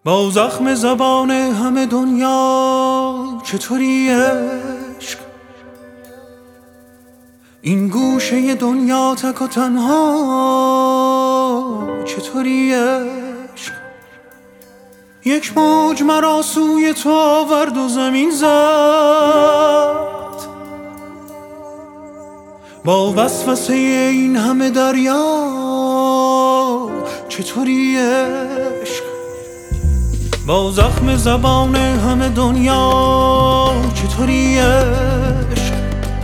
با زخم زبان همه دنیا چطوری عشق؟ این گوشه دنیا تک و تنها چطوری عشق؟ یک موج مرا سوی تو آورد و زمین زد، با وسوسه این همه دریا چطوری عشق؟ با زخم زبان همه دنیا چطوری عشق؟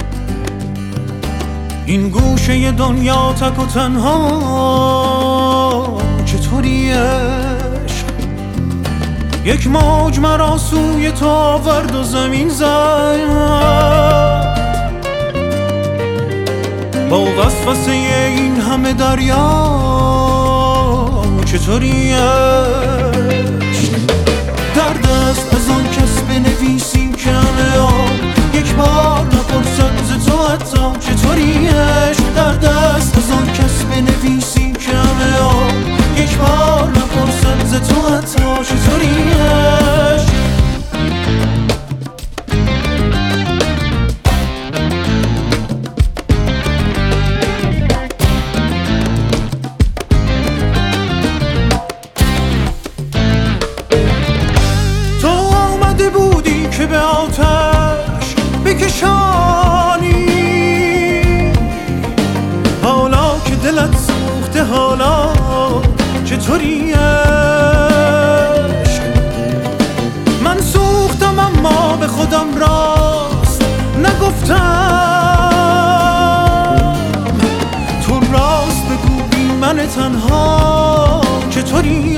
این گوشه دنیا تک و تنها چطوری عشق؟ یک موج مرا سوی تو آورد و زمین زد، با وسوسه این همه دریا چطوری عشق؟ درد است از آن کس بنویسی که همه آن یک بار نپرسد ز تو حتی چطوری عشق؟ درد است از آن کس بنویسی که همه آن یک بار نپرسد ز تو حتی چطوری عشق؟ که به آتش بکشانی، حالا که دلت سوخته حالا چطوری عشق؟ من سوختم اما به خودم راست نگفتم، تو راست بگو بی من تنها چطوری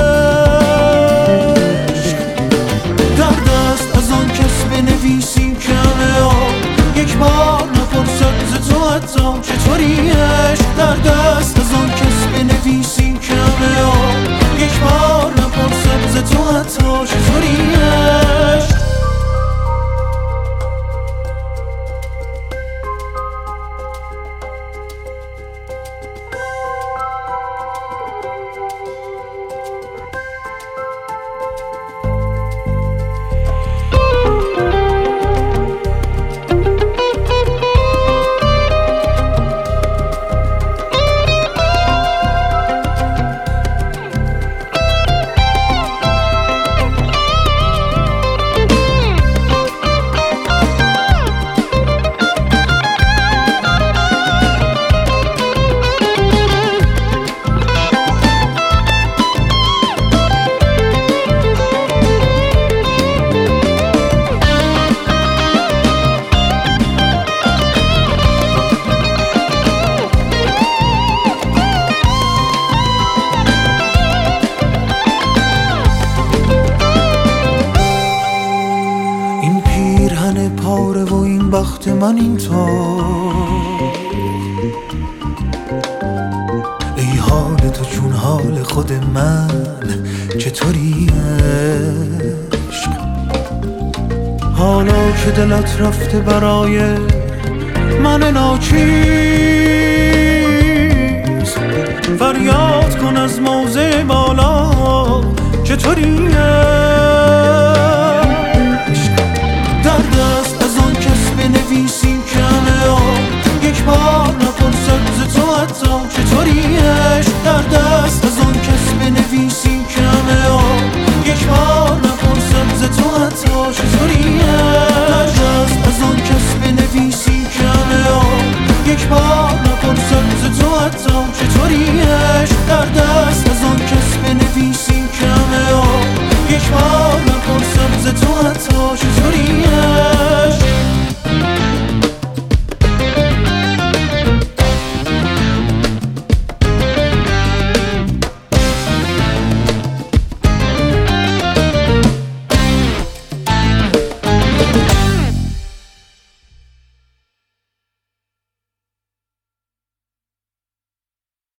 عشق؟ درد است از آن کس بنویسی که همه آن یک بار نپرسد ز تو حتی چطوری عشق؟ درد است از آن کس بنویسی که همه آن یک بار نپرسد ز تو حتی چطوری عشق؟ پاره و این بخت من اینطور، ای حال تو چون حال خود من چطوری عشق؟ حالا که دلت رفته برای من ناچیز، فریاد کن از موضع بالا چطوری عشق؟ درد است از آن کس بنویسی که همه آن یک بار نپرسد ز تو حتی چطوری عشق؟ درد است از آن کس بنویسی که همه آن یک بار نپرسد ز تو حتی چطوری عشق؟ درد است از آن کس بنویسی که همه آن یک بار نپرسد ز تو حتی چطوری عشق؟ درد است از آن کس بنویسی که همه آن یک بار نپرسد ز تو حتی چطوری عشق؟